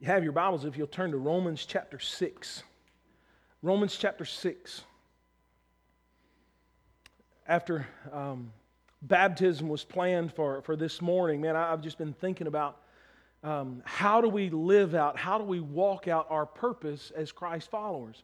You have your Bibles if you'll turn to Romans chapter 6. Romans chapter 6. After baptism was planned for this morning, man, I've just been thinking about how do we live out, how do we walk out our purpose as Christ followers?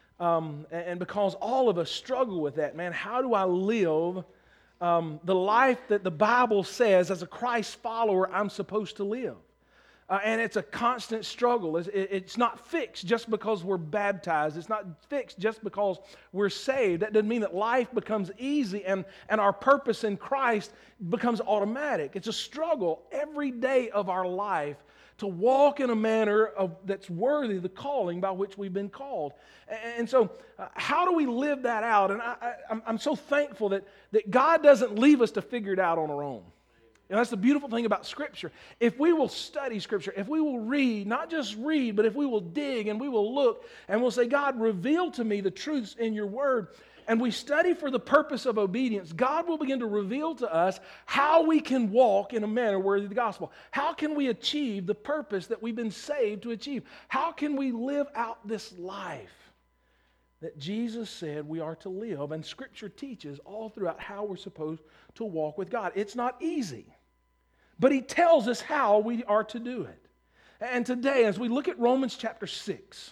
And because all of us struggle with that, man, how do I live the life that the Bible says as a Christ follower I'm supposed to live? And it's a constant struggle. It's not fixed just because we're baptized. It's not fixed just because we're saved. That doesn't mean that life becomes easy and our purpose in Christ becomes automatic. It's a struggle every day of our life to walk in a manner that's worthy of the calling by which we've been called. And so how do we live that out? And I'm so thankful that God doesn't leave us to figure it out on our own. And that's the beautiful thing about Scripture. If we will study Scripture, if we will read, not just read, but if we will dig and we will look and we'll say, God, reveal to me the truths in your word, and we study for the purpose of obedience, God will begin to reveal to us how we can walk in a manner worthy of the gospel. How can we achieve the purpose that we've been saved to achieve? How can we live out this life that Jesus said we are to live? And Scripture teaches all throughout how we're supposed to walk with God. It's not easy, but He tells us how we are to do it. And today, as we look at Romans chapter 6,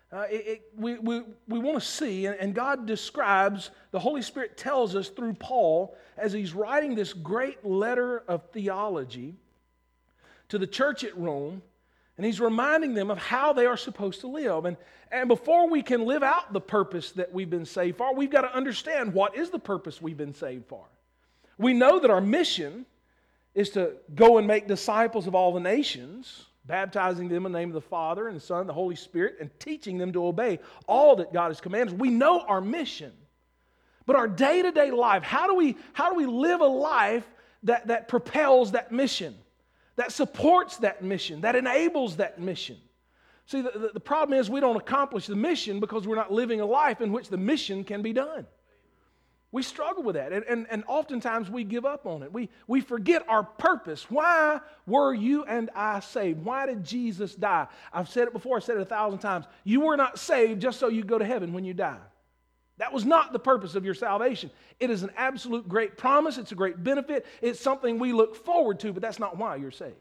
we want to see, and God describes, the Holy Spirit tells us through Paul, as he's writing this great letter of theology to the church at Rome, and he's reminding them of how they are supposed to live. And before we can live out the purpose that we've been saved for, we've got to understand what is the purpose we've been saved for. We know that our mission is to go and make disciples of all the nations, baptizing them in the name of the Father and the Son and the Holy Spirit, and teaching them to obey all that God has commanded. We know our mission. But our day-to-day life, how do we live a life that propels that mission, that supports that mission, that enables that mission? See, the problem is we don't accomplish the mission because we're not living a life in which the mission can be done. We struggle with that, and oftentimes we give up on it. We forget our purpose. Why were you and I saved? Why did Jesus die? I've said it before, I've said it 1,000 times. You were not saved just so you go to heaven when you die. That was not the purpose of your salvation. It is an absolute great promise. It's a great benefit. It's something we look forward to, but that's not why you're saved.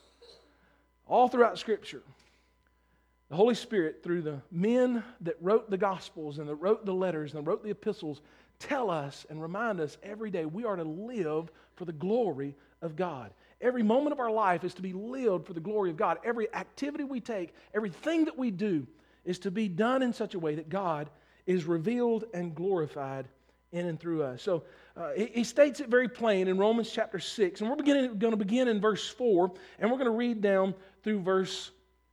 All throughout Scripture, the Holy Spirit, through the men that wrote the Gospels and that wrote the letters and that wrote the epistles, tell us and remind us every day we are to live for the glory of God. Every moment of our life is to be lived for the glory of God. Every activity we take, everything that we do is to be done in such a way that God is revealed and glorified in and through us. So he states it very plain in Romans chapter 6. And we're going to begin in verse 4, and we're going to read down through verse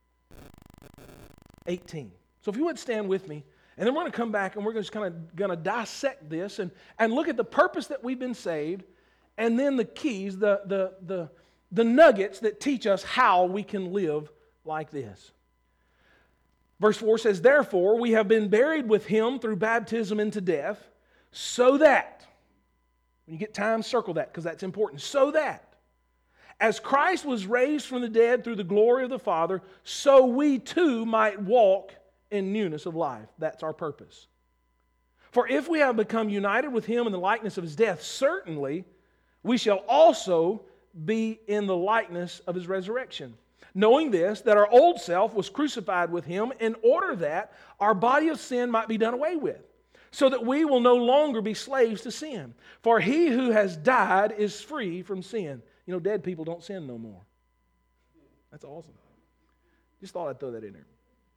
18. So if you would stand with me, and then we're going to come back and we're just kind of going to dissect this and look at the purpose that we've been saved, and then the keys, the nuggets that teach us how we can live like this. Verse 4 says, "Therefore we have been buried with Him through baptism into death, so that," when you get time, circle that because that's important, "so that, as Christ was raised from the dead through the glory of the Father, so we too might walk in newness of life." That's our purpose. "For if we have become united with Him in the likeness of His death, certainly we shall also be in the likeness of His resurrection. Knowing this, that our old self was crucified with Him in order that our body of sin might be done away with, so that we will no longer be slaves to sin. For he who has died is free from sin." You know, dead people don't sin no more. That's awesome. Just thought I'd throw that in there.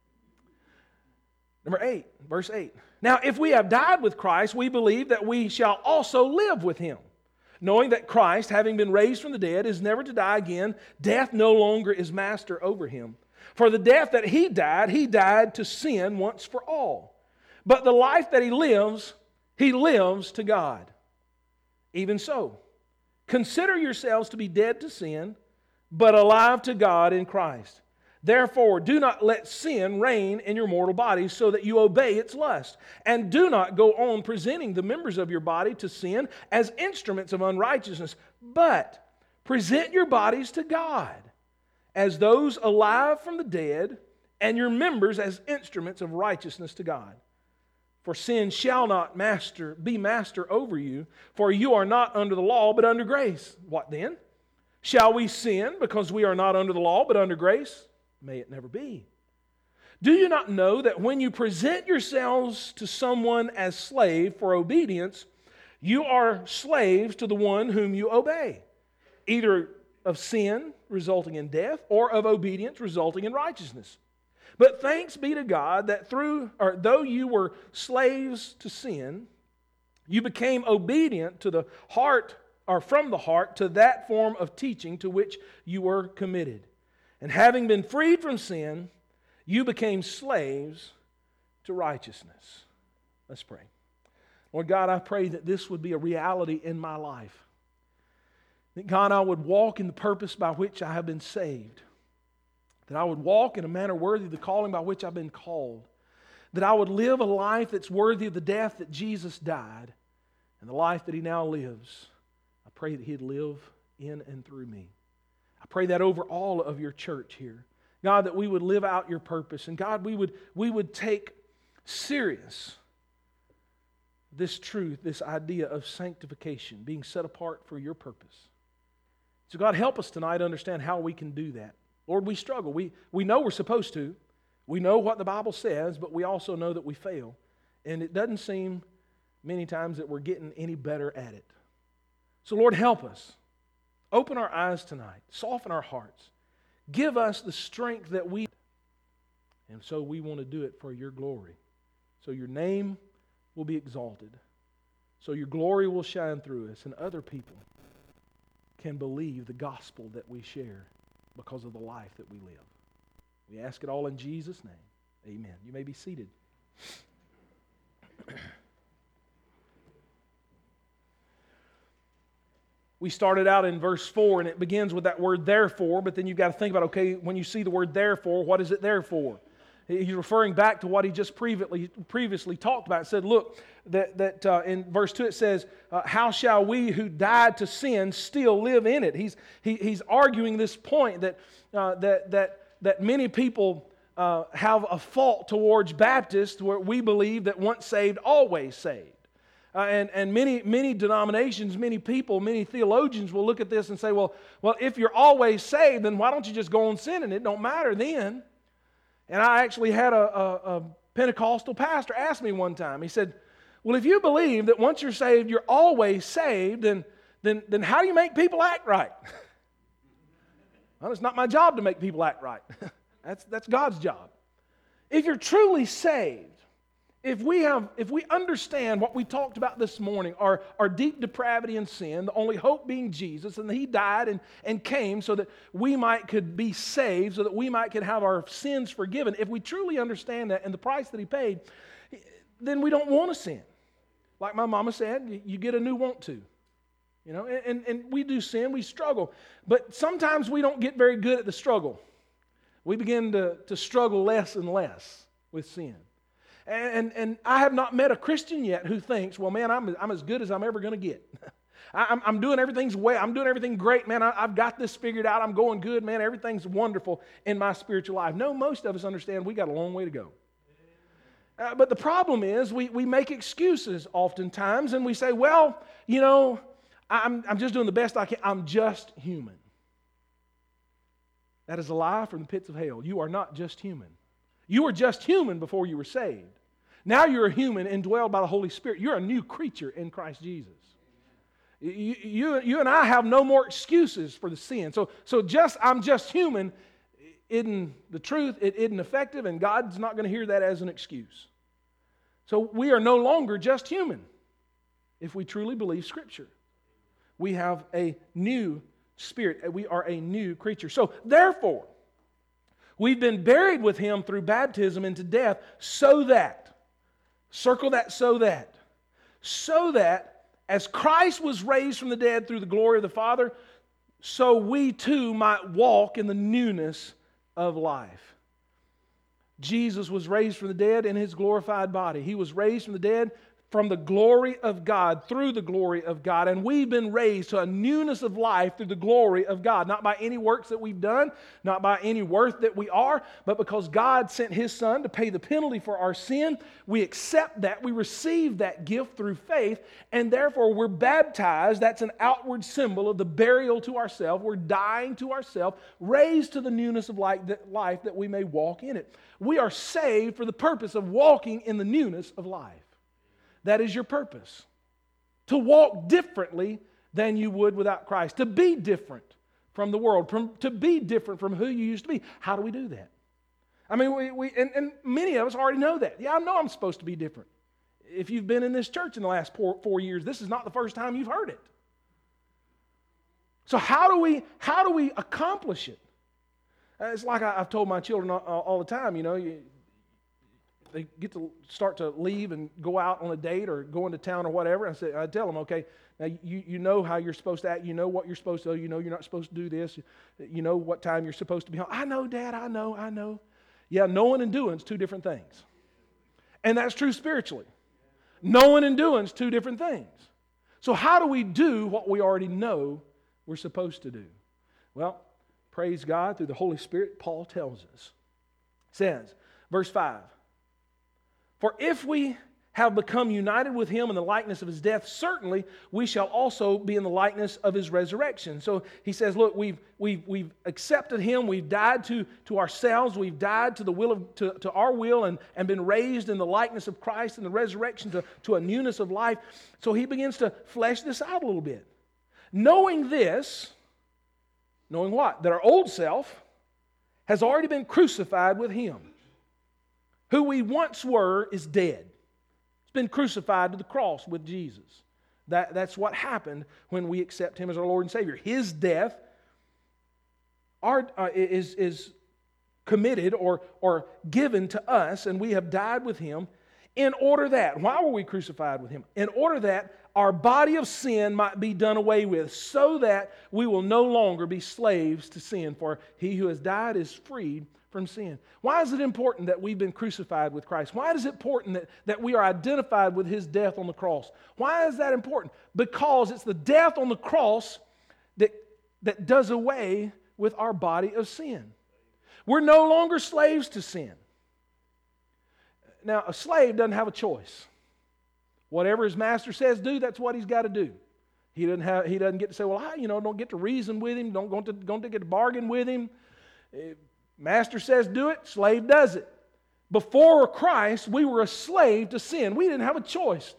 Number 8, verse 8. "Now if we have died with Christ, we believe that we shall also live with Him. Knowing that Christ, having been raised from the dead, is never to die again, death no longer is master over Him. For the death that He died to sin once for all. But the life that He lives to God. Even so, consider yourselves to be dead to sin, but alive to God in Christ. Therefore, do not let sin reign in your mortal bodies so that you obey its lust. And do not go on presenting the members of your body to sin as instruments of unrighteousness, but present your bodies to God as those alive from the dead, and your members as instruments of righteousness to God. For sin shall not be master over you, for you are not under the law, but under grace. What then? Shall we sin because we are not under the law, but under grace? May it never be. Do you not know that when you present yourselves to someone as slave for obedience, you are slaves to the one whom you obey, either of sin resulting in death or of obedience resulting in righteousness? But thanks be to God that though you were slaves to sin, you became obedient to the heart, or from the heart, to that form of teaching to which you were committed. And having been freed from sin, you became slaves to righteousness. Let's pray. Lord God, I pray that this would be a reality in my life. That God, I would walk in the purpose by which I have been saved. That I would walk in a manner worthy of the calling by which I've been called. That I would live a life that's worthy of the death that Jesus died and the life that He now lives. I pray that He'd live in and through me. I pray that over all of your church here. God, that we would live out your purpose. And God, we would take serious this truth, this idea of sanctification, being set apart for your purpose. So God, help us tonight to understand how we can do that. Lord, we struggle. We know we're supposed to. We know what the Bible says, but we also know that we fail. And it doesn't seem many times that we're getting any better at it. So Lord, help us. Open our eyes tonight. Soften our hearts. Give us the strength that we need. And so we want to do it for your glory. So your name will be exalted. So your glory will shine through us, and other people can believe the gospel that we share because of the life that we live. We ask it all in Jesus' name. Amen. You may be seated. We started out in verse 4, and it begins with that word therefore, but then you've got to think about, okay, when you see the word therefore, what is it there for? He's referring back to what he just previously talked about. It said, look, that in verse 2 it says, how shall we who died to sin still live in it? He's arguing this point that many people have a fault towards Baptists, where we believe that once saved, always saved. And many denominations, many people, many theologians will look at this and say, well, if you're always saved, then why don't you just go on sinning? It don't matter then. And I actually had a Pentecostal pastor ask me one time. He said, well, if you believe that once you're saved, you're always saved, then how do you make people act right? Well, it's not my job to make people act right. That's God's job. If you're truly saved, if we understand what we talked about this morning, our deep depravity and sin, the only hope being Jesus, and that He died and came so that we could be saved, so that we could have our sins forgiven. If we truly understand that and the price that He paid, then we don't want to sin. Like my mama said, you get a new want to. You know, and we do sin, we struggle. But sometimes we don't get very good at the struggle. We begin to struggle less and less with sin. And I have not met a Christian yet who thinks, well, man, I'm as good as I'm ever going to get. I'm doing I'm doing everything great, man. I've got this figured out. I'm going good, man. Everything's wonderful in my spiritual life. No, most of us understand we got a long way to go. But the problem is we make excuses oftentimes, and we say, well, you know, I'm just doing the best I can. I'm just human. That is a lie from the pits of hell. You are not just human. You were just human before you were saved. Now you're a human indwelled by the Holy Spirit. You're a new creature in Christ Jesus. You and I have no more excuses for the sin. So I'm just human isn't the truth. It isn't effective, and God's not going to hear that as an excuse. So we are no longer just human if we truly believe Scripture. We have a new spirit. We are a new creature. So therefore, we've been buried with Him through baptism into death so that, circle that, so that as Christ was raised from the dead through the glory of the Father, so we too might walk in the newness of life. Jesus was raised from the dead in His glorified body. He was raised from the dead from the glory of God, through the glory of God. And we've been raised to a newness of life through the glory of God. Not by any works that we've done, not by any worth that we are, but because God sent His Son to pay the penalty for our sin. We accept that. We receive that gift through faith. And therefore we're baptized. That's an outward symbol of the burial to ourselves. We're dying to ourselves, raised to the newness of life that we may walk in it. We are saved for the purpose of walking in the newness of life. That is your purpose. To walk differently than you would without Christ. To be different from the world. To be different from who you used to be. How do we do that? I mean, and many of us already know that. Yeah, I know I'm supposed to be different. If you've been in this church in the last 4 years, this is not the first time you've heard it. So how do we accomplish it? It's like I've told my children all the time, you know, they get to start to leave and go out on a date or go into town or whatever. I tell them, okay, now you know how you're supposed to act. You know what you're supposed to do. You know you're not supposed to do this. You know what time you're supposed to be home. I know, Dad, I know. Yeah, knowing and doing is two different things. And that's true spiritually. Knowing and doing is two different things. So how do we do what we already know we're supposed to do? Well, praise God, through the Holy Spirit, Paul tells us. It says, verse 5, "For if we have become united with Him in the likeness of His death, certainly we shall also be in the likeness of His resurrection." So he says, look, we've accepted Him, we've died to ourselves, we've died to the will to our will and been raised in the likeness of Christ and the resurrection to a newness of life. So he begins to flesh this out a little bit. Knowing this, knowing what? That our old self has already been crucified with Him. Who we once were is dead. It's been crucified to the cross with Jesus. That's what happened when we accept Him as our Lord and Savior. His death is committed or given to us, and we have died with Him in order that, why were we crucified with Him? In order that our body of sin might be done away with, so that we will no longer be slaves to sin. For he who has died is freed from sin. Why is it important that we've been crucified with Christ? Why is it important that we are identified with His death on the cross? Why is that important? Because it's the death on the cross that does away with our body of sin. We're no longer slaves to sin. Now, a slave doesn't have a choice. Whatever his master says do, that's what he's got to do. He doesn't get to say, well, I don't get to reason with him, don't get to bargain with him. Master says do it, slave does it. Before Christ, we were a slave to sin. We didn't have a choice.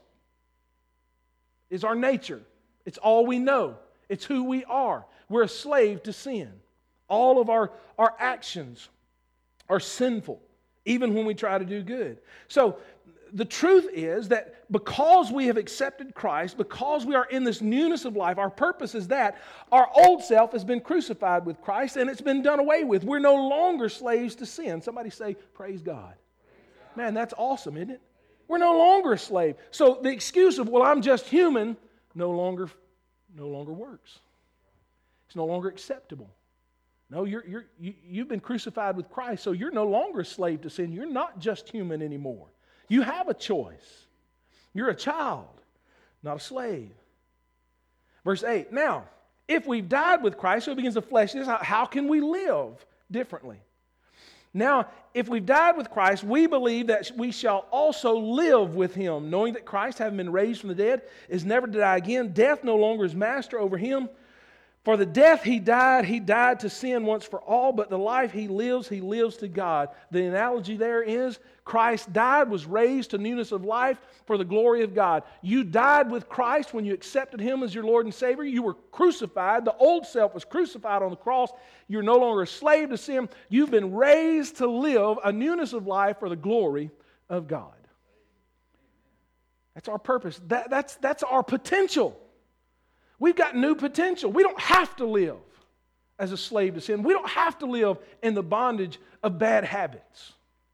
It's our nature. It's all we know. It's who we are. We're a slave to sin. All of our actions are sinful, even when we try to do good. So the truth is that because we have accepted Christ, because we are in this newness of life, our purpose is that our old self has been crucified with Christ and it's been done away with. We're no longer slaves to sin. Somebody say, praise God. Man, that's awesome, isn't it? We're no longer a slave. So the excuse of, well, I'm just human, no longer works. It's no longer acceptable. No, you've been crucified with Christ, so you're no longer a slave to sin. You're not just human anymore. You have a choice. You're a child, not a slave. Verse 8, now, if we've died with Christ, so it begins to flesh this out, how can we live differently? Now, if we've died with Christ, we believe that we shall also live with Him, knowing that Christ, having been raised from the dead, is never to die again. Death no longer is master over Him. For the death He died to sin once for all, but the life He lives to God. The analogy there is Christ died, was raised to newness of life for the glory of God. You died with Christ when you accepted Him as your Lord and Savior. You were crucified. The old self was crucified on the cross. You're no longer a slave to sin. You've been raised to live a newness of life for the glory of God. That's our purpose. That's our potential. We've got new potential. We don't have to live as a slave to sin. We don't have to live in the bondage of bad habits.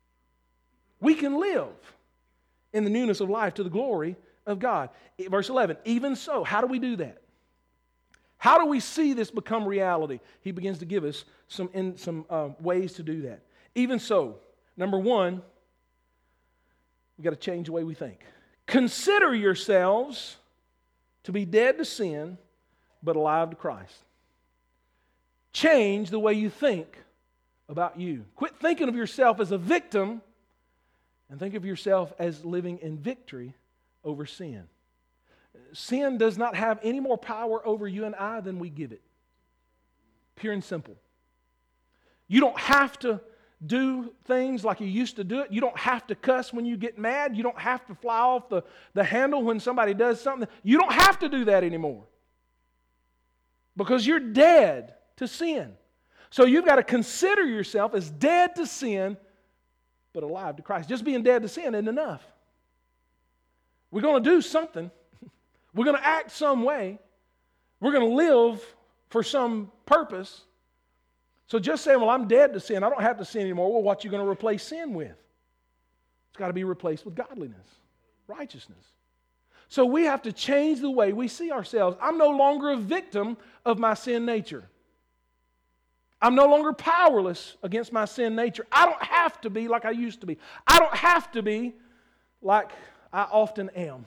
We can live in the newness of life to the glory of God. Verse 11, even so, how do we do that? How do we see this become reality? He begins to give us some ways to do that. Even so, number one, we've got to change the way we think. Consider yourselves to be dead to sin, but alive to Christ. Change the way you think about you. Quit thinking of yourself as a victim and think of yourself as living in victory over sin. Sin does not have any more power over you and I than we give it. Pure and simple. You don't have to do things like you used to do it. You don't have to cuss when you get mad. You don't have to fly off the handle when somebody does something. You don't have to do that anymore. Because you're dead to sin. So you've got to consider yourself as dead to sin, but alive to Christ. Just being dead to sin isn't enough. We're going to do something. We're going to act some way. We're going to live for some purpose. So just saying, well, I'm dead to sin, I don't have to sin anymore. Well, what are you going to replace sin with? It's got to be replaced with godliness, righteousness. So we have to change the way we see ourselves. I'm no longer a victim of my sin nature. I'm no longer powerless against my sin nature. I don't have to be like I used to be. I don't have to be like I often am.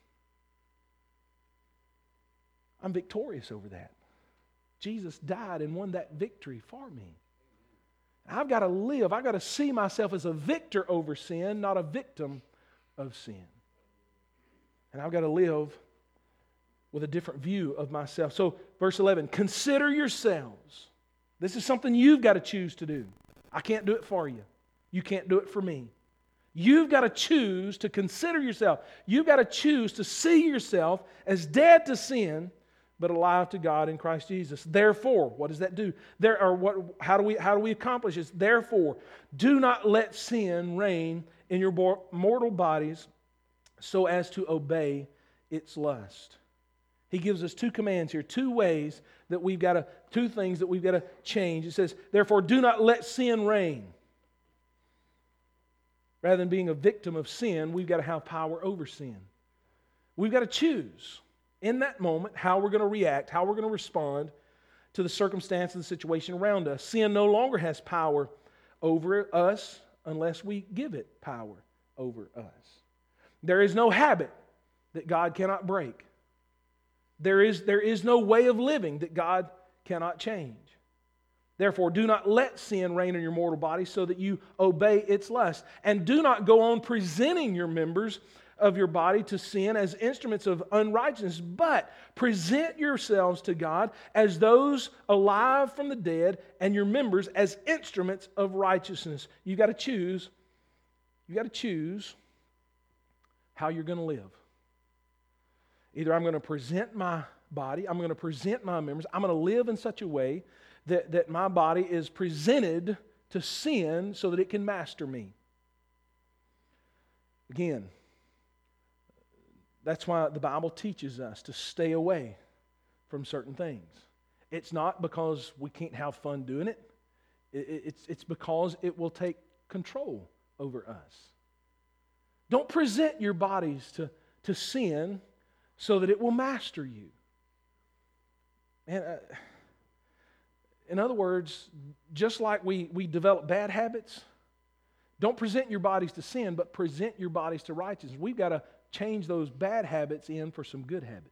I'm victorious over that. Jesus died and won that victory for me. I've got to live. I've got to see myself as a victor over sin, not a victim of sin. And I've got to live with a different view of myself. So, verse 11, consider yourselves. This is something you've got to choose to do. I can't do it for you. You can't do it for me. You've got to choose to consider yourself. You've got to choose to see yourself as dead to sin, but alive to God in Christ Jesus. Therefore, what does that do? How do we accomplish this? Therefore, do not let sin reign in your mortal bodies so as to obey its lust. He gives us two commands here, two things that we've got to change. It says, therefore, do not let sin reign. Rather than being a victim of sin, we've got to have power over sin. We've got to choose in that moment how we're going to react, how we're going to respond to the circumstance and the situation around us. Sin no longer has power over us unless we give it power over us. There is no habit that God cannot break. There is no way of living that God cannot change. Therefore, do not let sin reign in your mortal body so that you obey its lust. And do not go on presenting your members of your body to sin as instruments of unrighteousness, but present yourselves to God as those alive from the dead and your members as instruments of righteousness. You've got to choose. You've got to choose how you're going to live. Either I'm going to present my body, I'm going to present my members, I'm going to live in such a way that my body is presented to sin so that it can master me. Again, that's why the Bible teaches us to stay away from certain things. It's not because we can't have fun doing it. It's because it will take control over us. Don't present your bodies to sin so that it will master you. And in other words, just like we develop bad habits, don't present your bodies to sin, but present your bodies to righteousness. We've got to change those bad habits in for some good habits.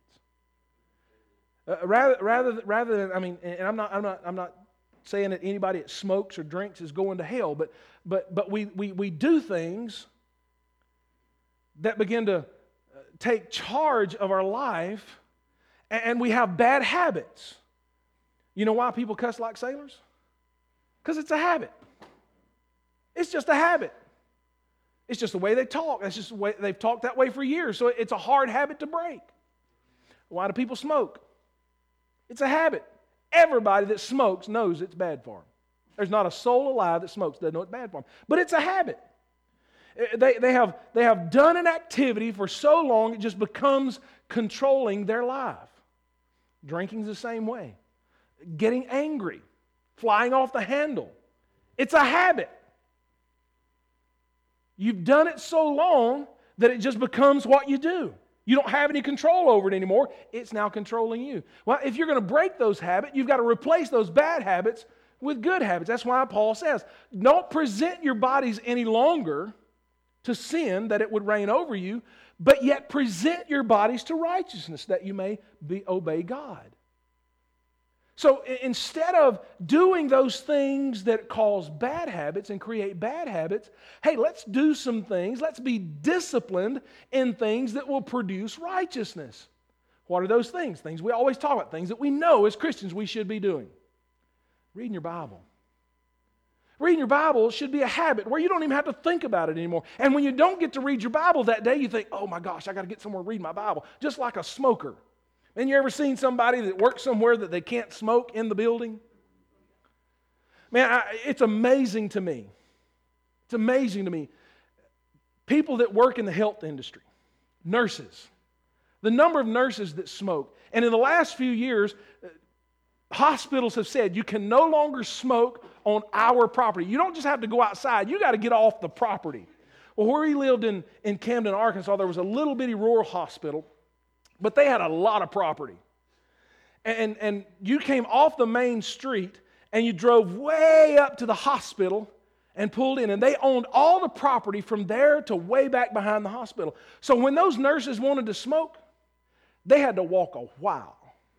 Rather than, I mean, and I'm not saying that anybody that smokes or drinks is going to hell, but we do things that begin to take charge of our life, and we have bad habits. You know why people cuss like sailors? Because it's a habit. It's just a habit. It's just the way they talk. That's just the way they've talked that way for years. So it's a hard habit to break. Why do people smoke? It's a habit. Everybody that smokes knows it's bad for them. There's not a soul alive that smokes that doesn't know it's bad for them. But it's a habit. They have done an activity for so long it just becomes controlling their life. Drinking's the same way. Getting angry, flying off the handle. It's a habit. You've done it so long that it just becomes what you do. You don't have any control over it anymore. It's now controlling you. Well, if you're going to break those habits, you've got to replace those bad habits with good habits. That's why Paul says, don't present your bodies any longer to sin that it would reign over you, but yet present your bodies to righteousness, that you may obey God. So instead of doing those things that cause bad habits and create bad habits, hey, let's do some things. Let's be disciplined in things that will produce righteousness. What are those things? Things we always talk about, things that we know as Christians we should be doing. Reading your Bible. Reading your Bible should be a habit where you don't even have to think about it anymore. And when you don't get to read your Bible that day, you think, oh my gosh, I got to get somewhere to read my Bible. Just like a smoker. And you ever seen somebody that works somewhere that they can't smoke in the building? Man, it's amazing to me. It's amazing to me. People that work in the health industry, nurses, the number of nurses that smoke. And in the last few years, hospitals have said you can no longer smoke on our property. You don't just have to go outside. You got to get off the property. Well, where he lived in Camden, Arkansas, there was a little bitty rural hospital. But they had a lot of property. And you came off the main street and you drove way up to the hospital and pulled in. And they owned all the property from there to way back behind the hospital. So when those nurses wanted to smoke, they had to walk a while.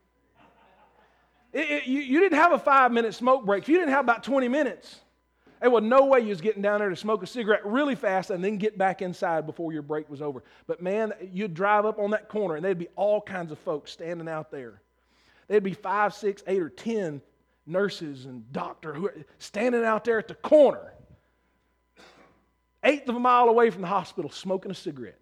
You didn't have a 5-minute smoke break. If you didn't have about 20 minutes, there was no way you was getting down there to smoke a cigarette really fast and then get back inside before your break was over. But man, you'd drive up on that corner and there'd be all kinds of folks standing out there. There'd be 5, 6, 8, or 10 nurses and doctors who are standing out there at the corner, 1/8 of a mile away from the hospital, smoking a cigarette.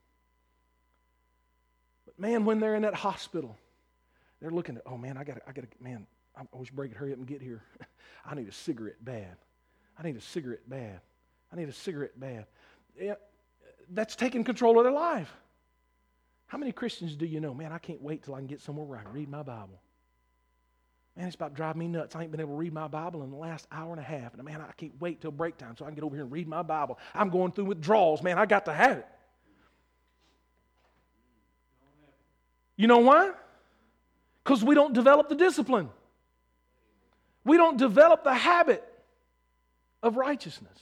But man, when they're in that hospital, they're looking at, oh man, I wish Bray could hurry up and get here. I need a cigarette bad. I need a cigarette bad. I need a cigarette bad. Yeah, that's taking control of their life. How many Christians do you know? Man, I can't wait till I can get somewhere where I can read my Bible. Man, it's about driving me nuts. I ain't been able to read my Bible in the last hour and a half. And man, I can't wait till break time so I can get over here and read my Bible. I'm going through withdrawals. Man, I got to have it. You know why? Because we don't develop the discipline. We don't develop the habit of righteousness.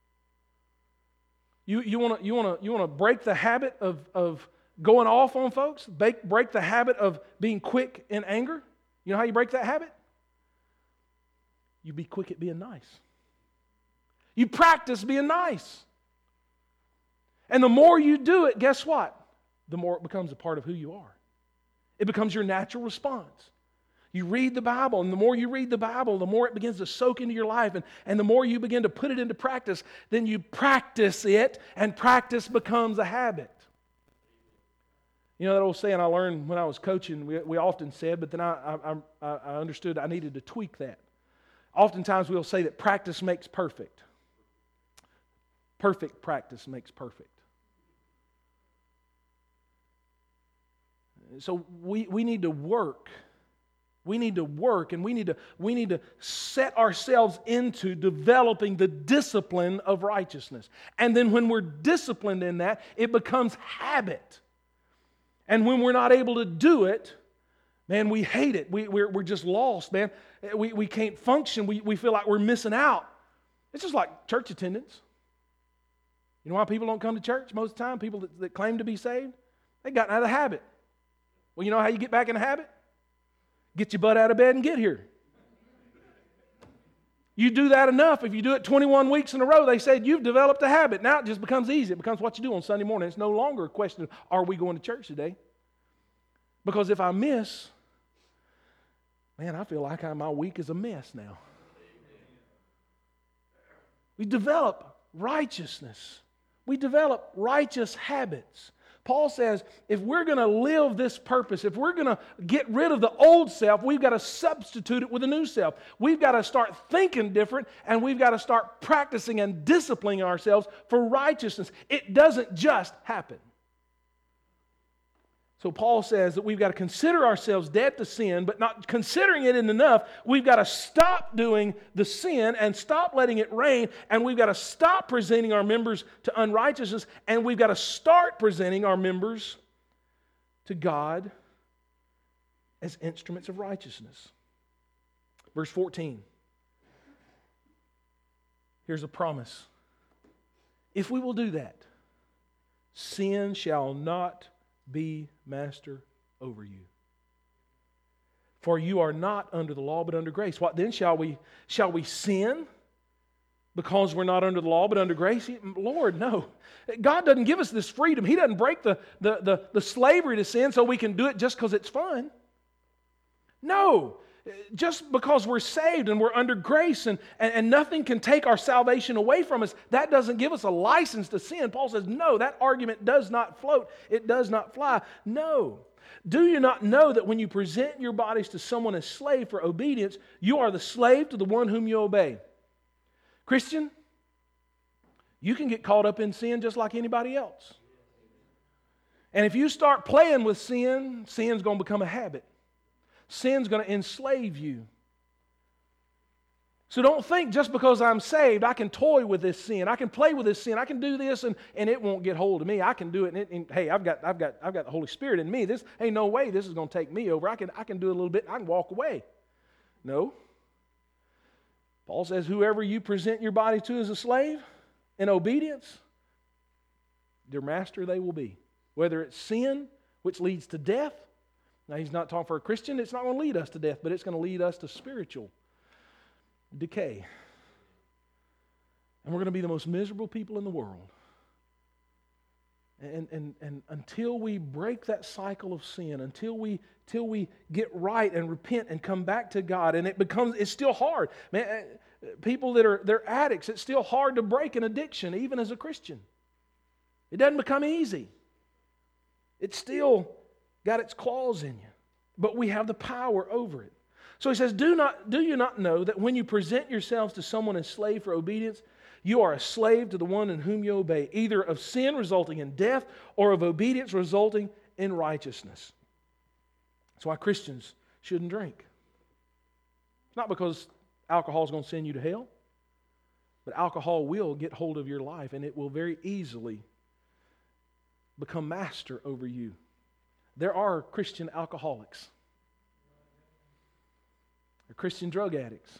You want to break the habit of going off on folks? Break the habit of being quick in anger? You know how you break that habit? You be quick at being nice. You practice being nice. And the more you do it, guess what? The more it becomes a part of who you are. It becomes your natural response. You read the Bible, and the more you read the Bible, the more it begins to soak into your life, and the more you begin to put it into practice, then you practice it, and practice becomes a habit. You know that old saying I learned when I was coaching, we often said, but then I understood I needed to tweak that. Oftentimes we'll say that practice makes perfect. Perfect practice makes perfect. So we need to work. We need to work, and we need to set ourselves into developing the discipline of righteousness. And then when we're disciplined in that, it becomes habit. And when we're not able to do it, man, we hate it. We're just lost, man. We can't function. We feel like we're missing out. It's just like church attendance. You know why people don't come to church most of the time? People that claim to be saved, they've gotten out of the habit. Well, you know how you get back in the habit? Get your butt out of bed and get here. You do that enough. If you do it 21 weeks in a row, they said you've developed a habit. Now it just becomes easy. It becomes what you do on Sunday morning. It's no longer a question of, are we going to church today? Because if I miss, man, I feel like my week is a mess now. We develop righteousness. We develop righteous habits. Paul says, if we're going to live this purpose, if we're going to get rid of the old self, we've got to substitute it with a new self. We've got to start thinking different, and we've got to start practicing and disciplining ourselves for righteousness. It doesn't just happen. So Paul says that we've got to consider ourselves dead to sin, but not considering it enough. We've got to stop doing the sin and stop letting it reign, and we've got to stop presenting our members to unrighteousness, and we've got to start presenting our members to God as instruments of righteousness. Verse 14. Here's a promise. If we will do that, sin shall not be master over you. For you are not under the law, but under grace. What then? Shall we sin because we're not under the law, but under grace? Lord, no. God doesn't give us this freedom. He doesn't break the slavery to sin so we can do it just because it's fun. No. Just because we're saved and we're under grace and nothing can take our salvation away from us, that doesn't give us a license to sin. Paul says, no, that argument does not float. It does not fly. No. Do you not know that when you present your bodies to someone as slave for obedience, you are the slave to the one whom you obey? Christian, you can get caught up in sin just like anybody else. And if you start playing with sin, sin's going to become a habit. Sin's going to enslave you. So don't think just because I'm saved, I can toy with this sin. I can play with this sin. I can do this and it won't get hold of me. I can do it. And hey, I've got the Holy Spirit in me. This ain't no way this is going to take me over. I can do it a little bit. I can walk away. No. Paul says, whoever you present your body to as a slave in obedience, their master they will be. Whether it's sin, which leads to death. Now, he's not talking for a Christian. It's not going to lead us to death, but it's going to lead us to spiritual decay. And we're going to be the most miserable people in the world. And until we break that cycle of sin, until we get right and repent and come back to God, and it's still hard. Man, people they're addicts, it's still hard to break an addiction, even as a Christian. It doesn't become easy. It's still got its claws in you. But we have the power over it. So he says, do you not know that when you present yourselves to someone as slave for obedience, you are a slave to the one in whom you obey, either of sin resulting in death or of obedience resulting in righteousness. That's why Christians shouldn't drink. It's not because alcohol is going to send you to hell, but alcohol will get hold of your life and it will very easily become master over you. There are Christian alcoholics. They're Christian drug addicts.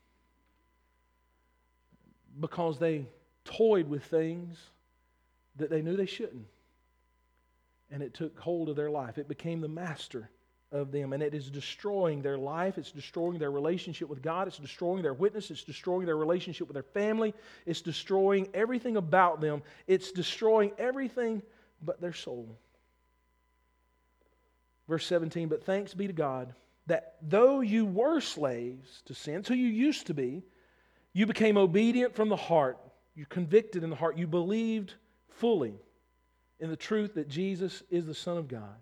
Because they toyed with things that they knew they shouldn't. And it took hold of their life. It became the master of them. And it is destroying their life. It's destroying their relationship with God. It's destroying their witness. It's destroying their relationship with their family. It's destroying everything about them. It's destroying everything but their soul. Verse 17, but thanks be to God that though you were slaves to sin, who you used to be, you became obedient from the heart. You convicted in the heart. You believed fully in the truth that Jesus is the Son of God.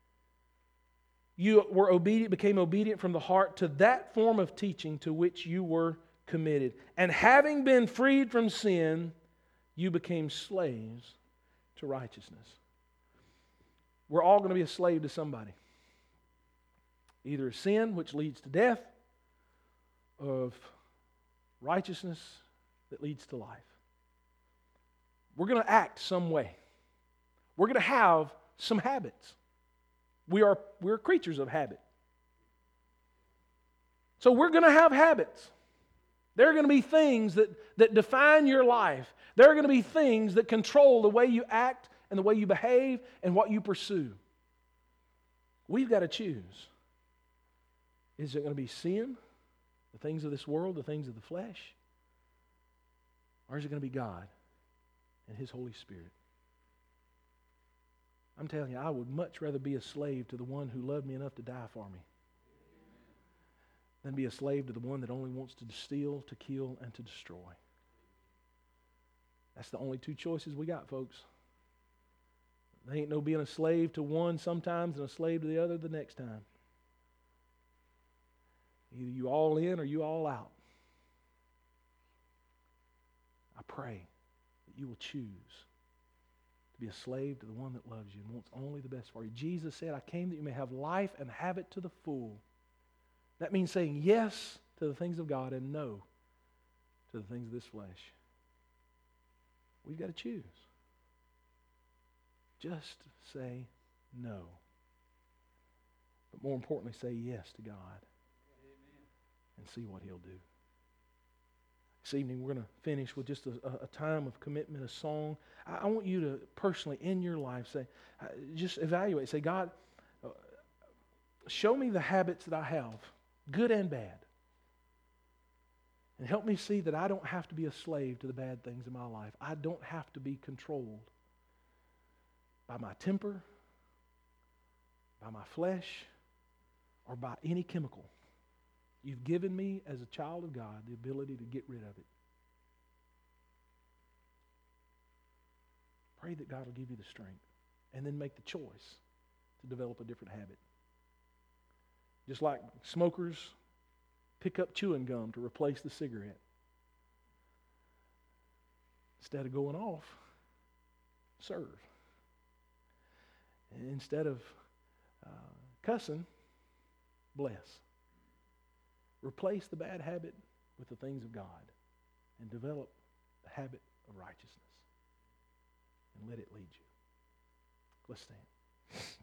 You were obedient, became obedient from the heart to that form of teaching to which you were committed. And having been freed from sin, you became slaves to righteousness. We're all going to be a slave to somebody. Either sin, which leads to death, of righteousness that leads to life. We're going to act some way. We're going to have some habits. We're creatures of habit. So we're going to have habits. There are going to be things that define your life. There are going to be things that control the way you act and the way you behave and what you pursue. We've got to choose. Is it going to be sin, the things of this world, the things of the flesh? Or is it going to be God and His Holy Spirit? I'm telling you, I would much rather be a slave to the one who loved me enough to die for me than be a slave to the one that only wants to steal, to kill, and to destroy. That's the only two choices we got, folks. There ain't no being a slave to one sometimes and a slave to the other the next time. Either you all in or you all out. I pray that you will choose to be a slave to the one that loves you and wants only the best for you. Jesus said, I came that you may have life and have it to the full. That means saying yes to the things of God and no to the things of this flesh. We've got to choose. Just say no. But more importantly, say yes to God. And see what He'll do. This evening, we're going to finish with just a time of commitment, a song. I want you to personally, in your life, say, just evaluate. Say, God, show me the habits that I have, good and bad. And help me see that I don't have to be a slave to the bad things in my life. I don't have to be controlled by my temper, by my flesh, or by any chemical. You've given me, as a child of God, the ability to get rid of it. Pray that God will give you the strength. And then make the choice to develop a different habit. Just like smokers pick up chewing gum to replace the cigarette. Instead of going off, serve. And instead of cussing, bless. Replace the bad habit with the things of God and develop the habit of righteousness. And let it lead you. Let's stand.